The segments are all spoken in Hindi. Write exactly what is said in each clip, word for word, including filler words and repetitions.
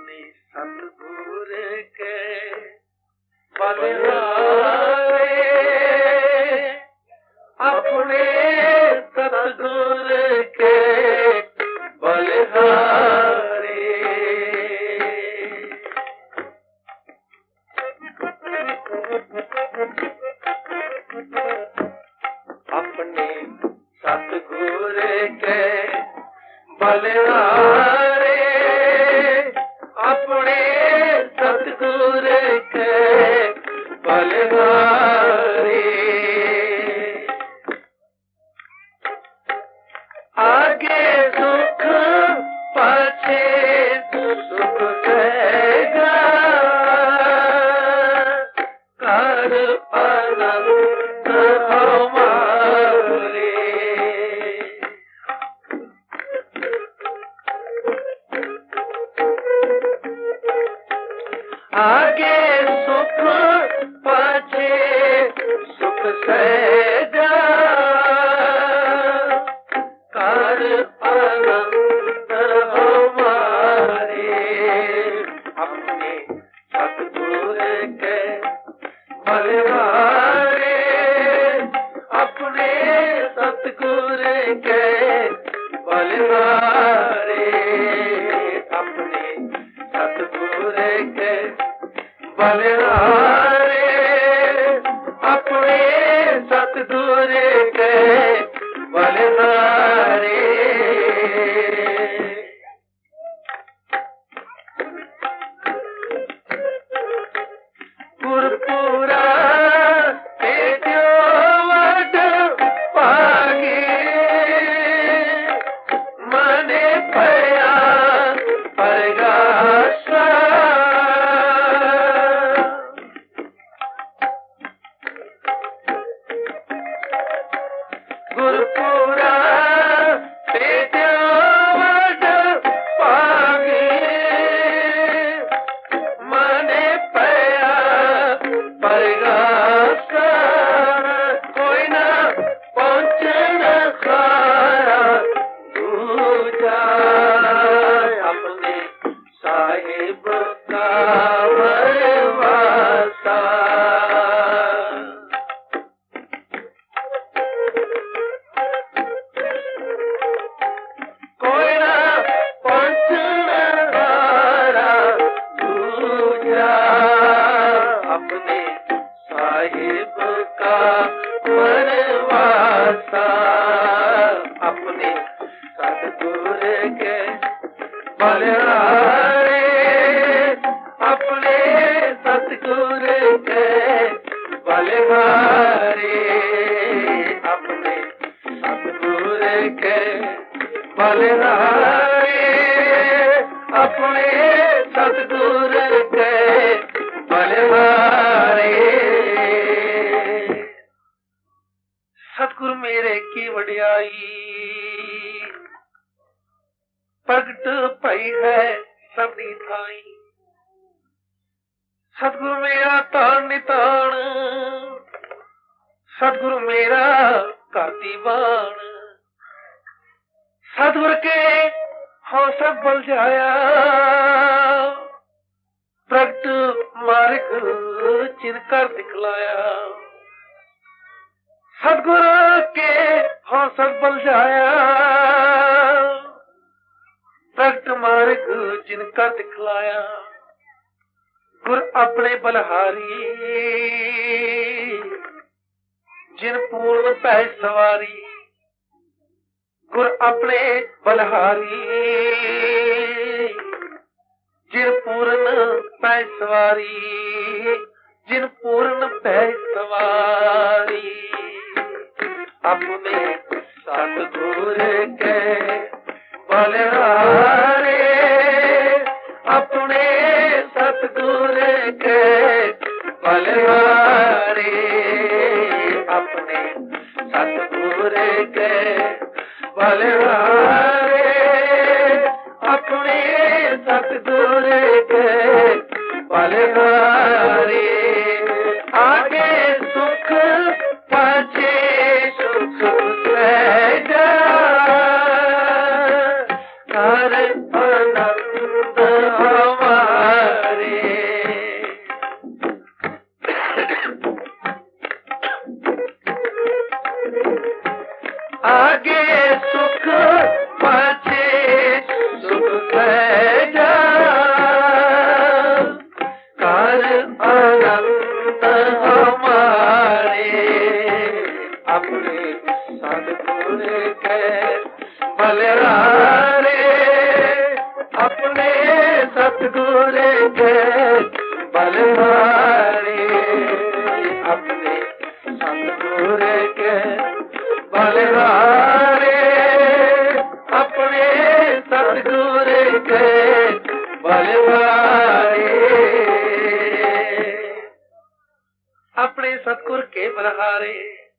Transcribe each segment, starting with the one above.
अपने सतगुर के बलिहारे, अपने सतगुर के बलिहारे। अपने सतगुर के बलिहारे, अपने सतगुर के बलिहारे। आगे सुख पाछे सुख देगा, कर आनंद हमारे। आगे सुख पाछे सुख सहजा, कर आनंद हमारे। अपने सतगुर के बलिहारे, अपने सतगुर के बलिहारे। अपने सतगुर के बलिहारे, अपने सतगुर के बलिहारे। गुरपुरा तेजो वड पागे, मने पया परगासा। गुरपुरा तेजो वड पागे, मने पया परगासा। कोई ना पहुंचन खारा दूजा, अपने साहिब का वरवासा। कोई ना पहुंचन खारा दूजा, अपने साहिब का वरवासा। अपने सतगुर के बलिहारे, अपने सतगुर के बलिहारे। अपने सतगुर के बलिहारे, अपने सतगुर के बलिहारे। सतगुरु मेरे की वडियाई, प्रगट पई है सबनी थाई। सतगुरु मेरा तान नितान, सतगुरु मेरा काती बाण। सतगुर के हो सब बल जाया, प्रगट मार्ग चिनकर दिखलाया। सतगुरु के हो सब बल जाया, प्रगट मार्ग जिनका दिखलाया। गुर अपने बलिहारी, जिन पूर्ण पै सवारी। गुर अपने बलिहारी, जिन पूर्ण पै सवारी। जिन पूर्ण पै सवारी। अपने सतगुर के बलिहारे, अपने सतगुर के बलिहारे। अपने सतगुर के बलिहारे, अपने सतगुर के बलिहारे। आगे सुख पाछे सुख सहजा, कर आनंद हमारे। आगे सुख पाछे सुख सहजा कर आनंद हमारे अपने सतगुर के बलिहारे अपने सतगुर के बलिहारे अपने सतगुर के बलिहारे अपने सतगुर के बलिहारे अपने सतगुर के बलिहारे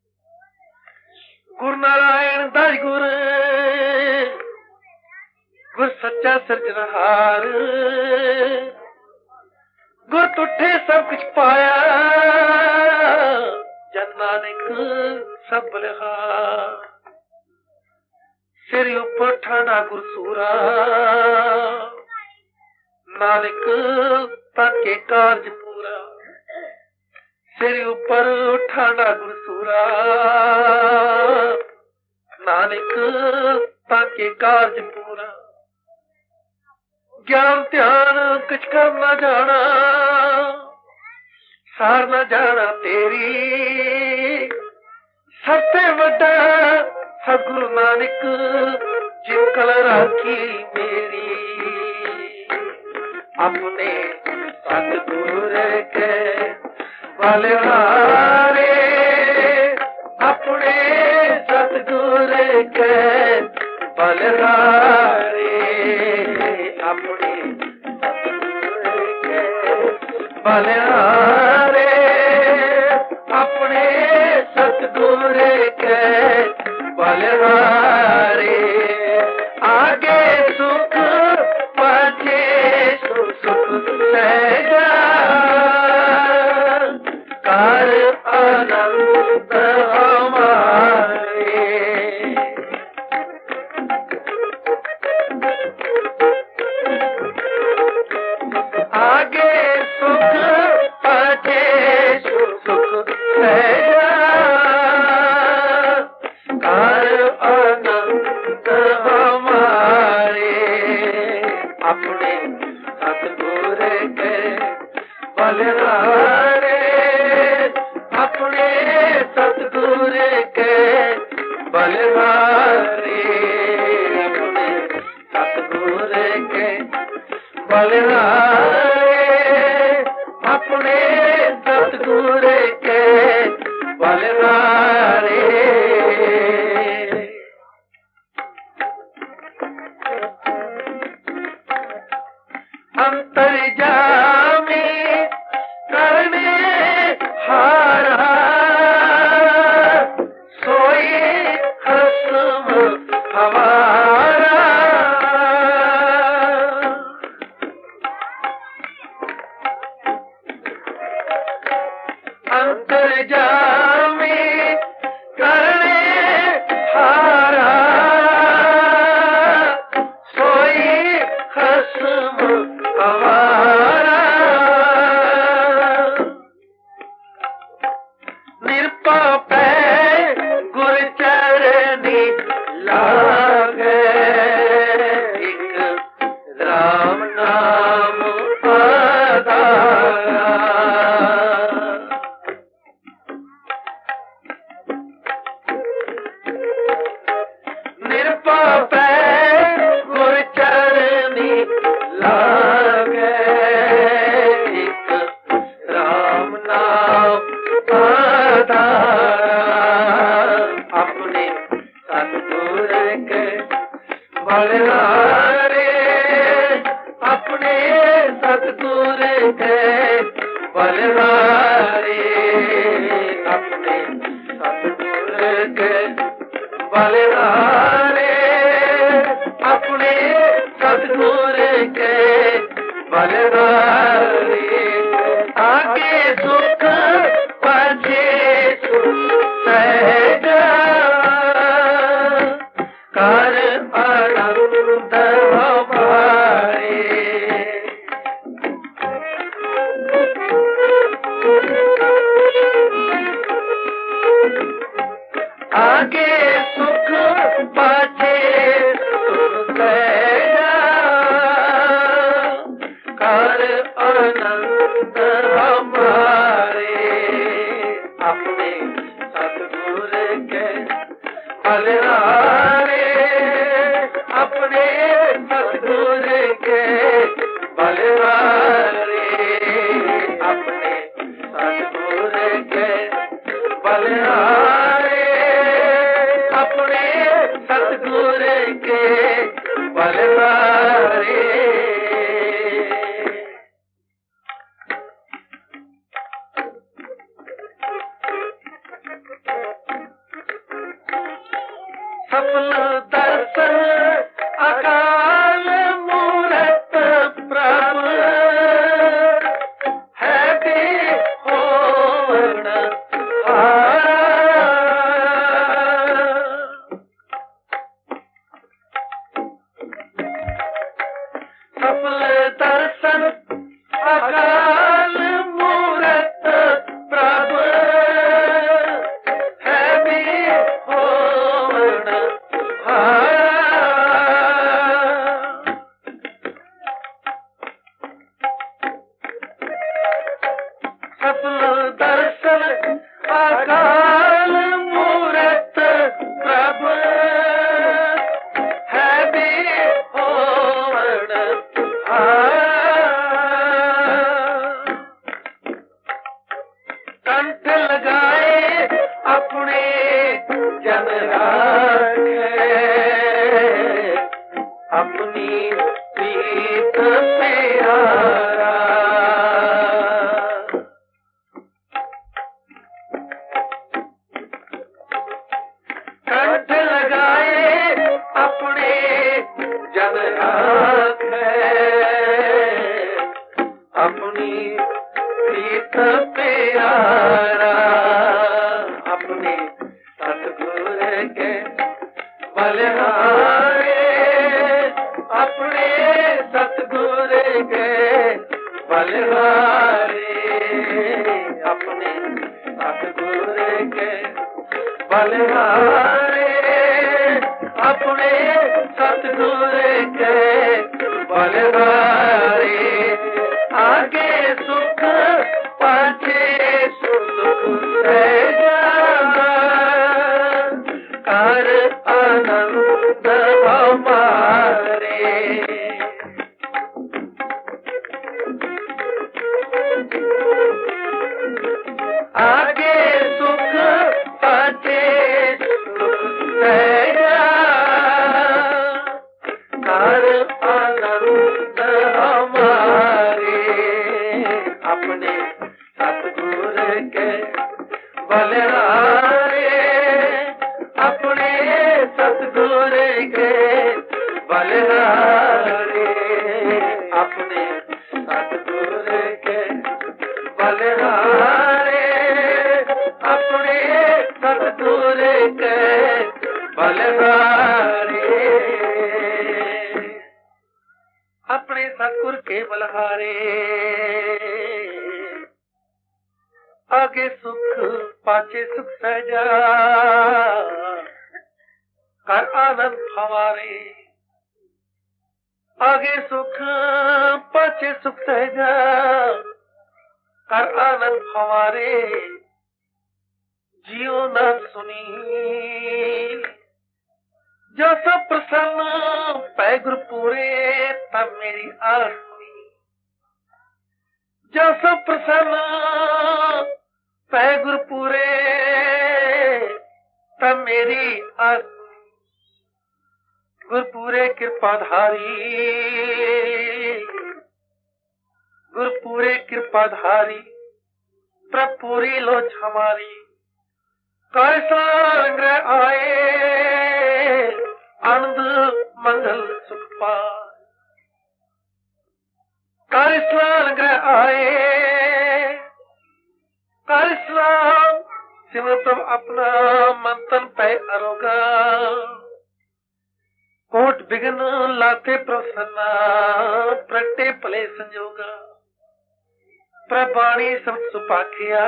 गुरु नारायण दास गुर गुर सच्चा सिरजनहार गुर तुठे सब कुछ पाया जन नानक सब बलिहार सिर ऊपर ठाना गुर सूरा नानक ताके कारज पूरा सिर ऊपर ठाना गुर सूरा नानक ताके कारज पूरा ज्ञान ध्यान कुछ कर न जाना सार न जाना तेरी सबसे बड़ा सतगुरु नानक जिन कल राखी मेरी अपने सतगुर के बलिहारे अपने सतगुर के बलिहारे अपने सतगुर के बलिहारे अपने सतगुर के बलिहारे आगे सुख पाछे सुख सहजा कर आनंद हमारे आगे सुख पाछे सुख सहजा कर आनंद हमारे अपने सतगुर के बलिहारे अपने सतगुर के बलिहारे अपने सतगुर के बलिहारे अपने सतगुर के बलिहारे अंतर्जामी करने हारा सोई खसम हमारा अंतर्जामी करने हारा सोई खसम हमारा निरपाप गुर चरनी लागे एक राम नाम आधारा निरपाप गुर चरनी लागे एक राम नाम आधारा अपने सतगुर के बलिहारे अपने सतगुर के बलिहारे अपने सतगुर के बलिहारे अपने सतगुर के बलिहारे आगे सुख पाछे सुख सहजा कर आनंद हमारे आगे सुख बलिहारे अपने सतगुर के बलिहारे अपने सतगुर के बलिहारे अपने सतगुर के बलिहारे सफल दर्शन अकाल मूरत प्रभ है बेहोड़ सफल दर्शन अकाल मूरत प्रभ है बेहोड़ सफल दर्शन अकाल मूरत प्रभ है बेहोड़ कंठ लगाए अपने जन राखे अपनी प्रीत प्यारा कंठ लगाए अपने जन राखे अपनी प्रीत प्यारा अपने सतगुर के बलिहारे अपने सतगुर के बलिहारे अपने सतगुर के बलिहारे अपने सतगुर के बलिहारे आगे सुख पाछे सुख सहजा कर आनंद हमारे आगे सुख पाछे सुख सहजा कर आनंद हमारे अपने सतगुर के बलिहारे अपने सतगुर के बलिहारे अपने सतगुर के बलिहारे अपने सतगुर के बलिहारे अपने सतगुर के बलिहारे आगे सुख पाछे सुख सहजा कर आनंद हमारे आगे सुख पाछे सुख सहजा कर आनंद हमारे जियो न सुनी जो सब प्रसन्न पै गुरु पूरे तब मेरी आस सुनी जो सब प्रसन्न पै गुरु पूरे तब मेरी आस गुरपुरे कृपाधारी गुरपुरे कृपाधारी प्रभुरी लोच हमारी कैसा ग्रह आए आनंद मंगल सुख पाए कैसा ग्रह आए कैसा सिमरतम अपना मंथन पे अरोगा कोट बिघन लाते प्रसन्ना प्रगटे पले संजोगा प्रबाणी सब सुपाखिया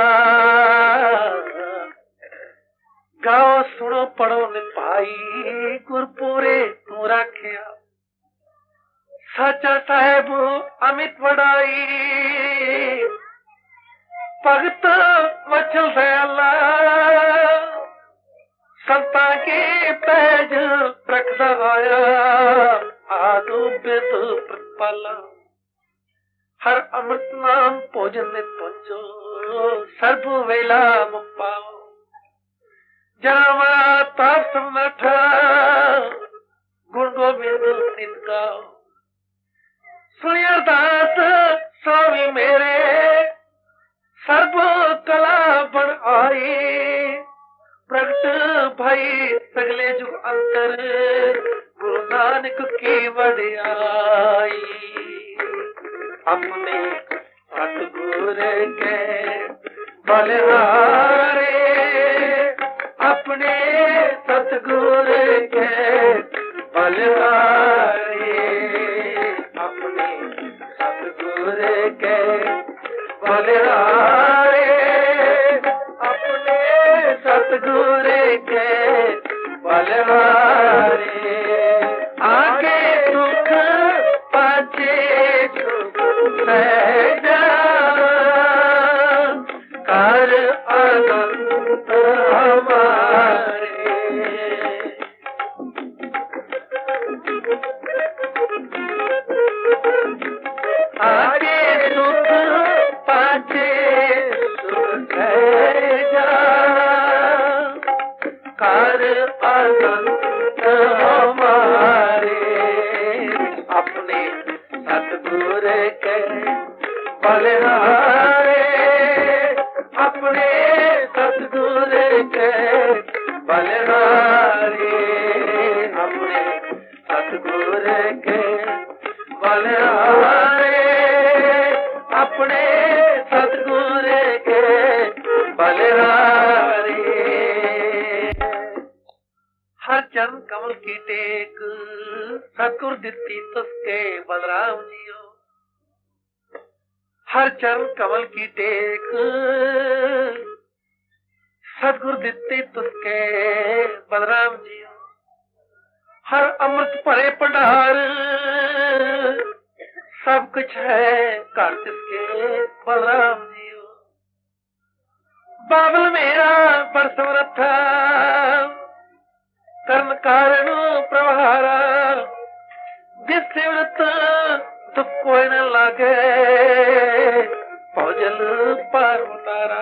गाओ सुनो पढ़ो निभाई गुरपुरे तू राखिया सच्चा साहेब अमित वड़ाई भगत वचल दयाला संता के रखदा आया आदो बेद प्रतिपाला। हर अमृत नाम भोजन ने तुंजो सर्व वेला मुपाओ। जावा ताप समठा गुण गोबिंद नित गाओ। सुनिया दास स्वामी मेरे सर्व कला बन आई। प्रगट भाई सगले जुग अंतर गुरु नानक की वडियाई। अपने सतगुर के बलिहारे अपने सतगुर के बलिहारे अपने सतगुर के बलिहारे अपने सतगुर के बलिहारे। आगे दुख पाछे सुख सहजा कर अनंत हमारे। आगे दुख पाछे सुख सहजा कर अनंत हमारे। अपने सतगुर के बलिहारे अपने सतगुर के बलिहारे अपने सतगुर के बलिहारे अपने सतगुर के बलिहारे। हर चरण कमल की टेक सतगुर दिती तुसके बलराम जियो। हर चरण कमल की टेक सतगुर दिते तुसके बलराम जियो। हर अमृत भरे भंडार सब कुछ है घर तिसके बलराम जियो। बाबल मेरा बड़ समर्था कर्म कारण प्रभारा। जिस सिमरत दुख कोई न लागे भौजल पार उतारा।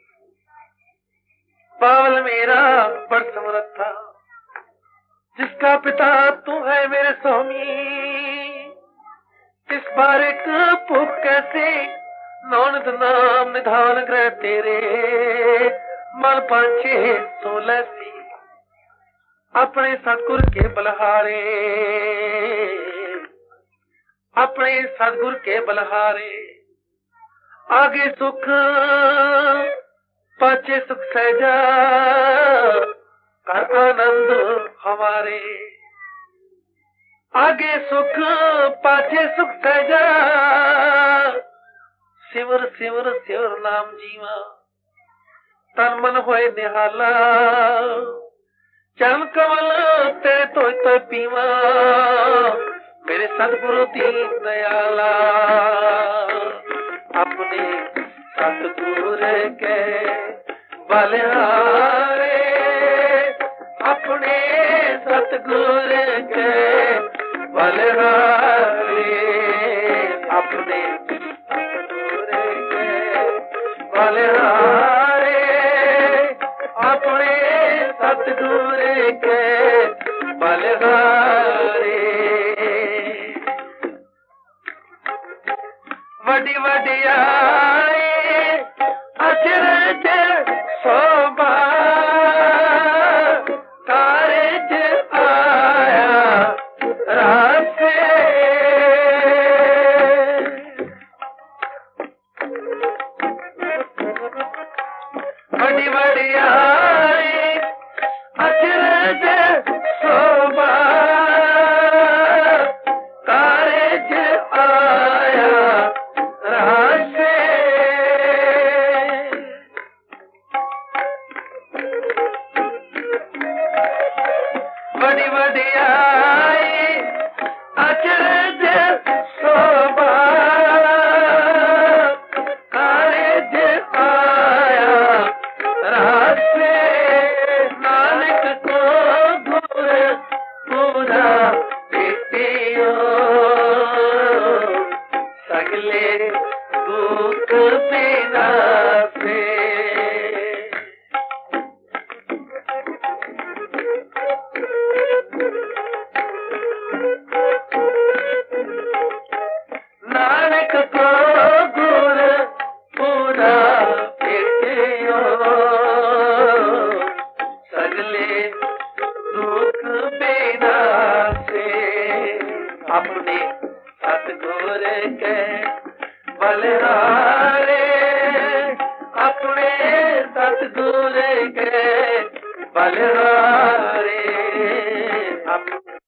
बावल मेरा बड़ समर्था जिसका पिता तू है मेरे स्वामी। इस बारिक भूख कैसे नौनद नाम निधान ग्रह तेरे। मन पांचे सोलह सी अपने सतगुर के बलिहारे अपने सतगुर के बलिहारे। आगे सुख पाछे सुख सहजा कर आनंद हमारे। आगे सुख पाछे सुख सहजा सिमर सिमर सिमर नाम जीवा। तन मन होए निहाला चरण कमल तेरे तो तो पीवा। मेरे सतगुरु दीन दयाला अपने सतगुर के बलिहारे अपने सतगुर के बलिहारे अपने सतगुर के बलिहारे अपने सतगुर के बलिहारे। वडी वडियाई अचरज शोभा कारज आया रासे। वडी वडियाई अचरज शोभा कारज आया रासे। बड़ी वडियाई अचरज शोभा कारज आया रासे। नानक को गुर को अपने सतगुर के बलिहारे, अपने सतगुर के बलिहारे।